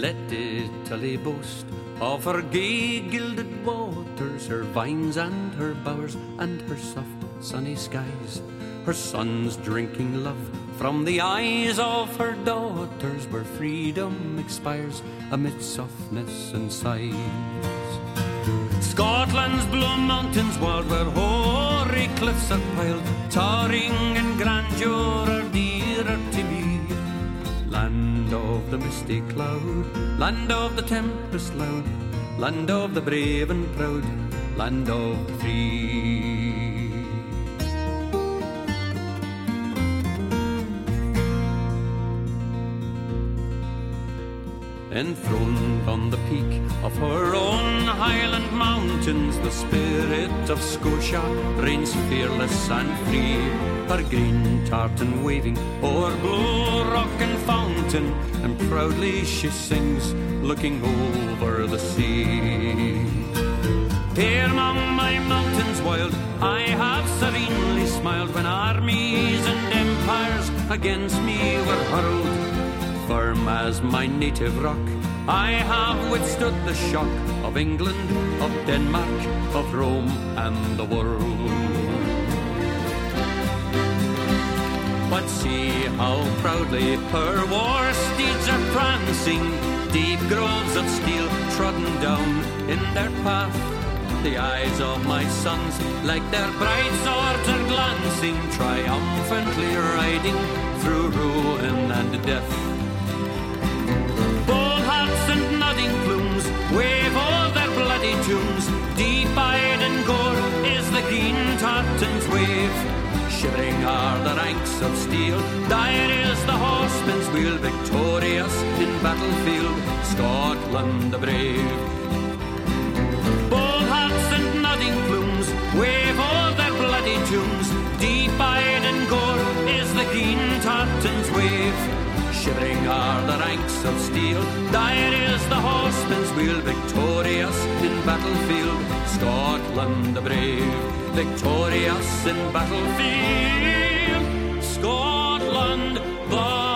Let Italy boast of her gay gilded waters, her vines and her bowers, and her soft sunny skies. Her sons drinking love from the eyes of her daughters, where freedom expires amid softness and sighs. Scotland's blue mountains wild, where hoary cliffs are piled, towering in grandeur are dearer to me. Land of the misty cloud, land of the tempest loud, land of the brave and proud, land of the free. Enthroned on the peak of her own Highland mountains, the spirit of Scotia reigns fearless and free. Her green tartan waving o'er blue rock and fountain, and proudly she sings, looking over the sea. Here among my mountains wild, I have serenely smiled when armies and empires against me were hurled. Firm as my native rock, I have withstood the shock of England, of Denmark, of Rome and the world. But see how proudly her war steeds are prancing, deep groves of steel trodden down in their path. The eyes of my sons, like their bright swords, are glancing, triumphantly riding through ruin and death. And nodding plumes wave o'er their bloody tombs. Deep-eyed in gore is the green tartan's wave. Shivering are the ranks of steel, dire is the horseman's wheel. Victorious in battlefield, Scotland the brave. Bold hats and nodding plumes wave o'er their bloody tombs. Deep-eyed in gore is the green tartan's wave. Shivering are the ranks of steel, dire is the horseman's wheel. Victorious in battlefield, Scotland the brave. Victorious in battlefield, Scotland the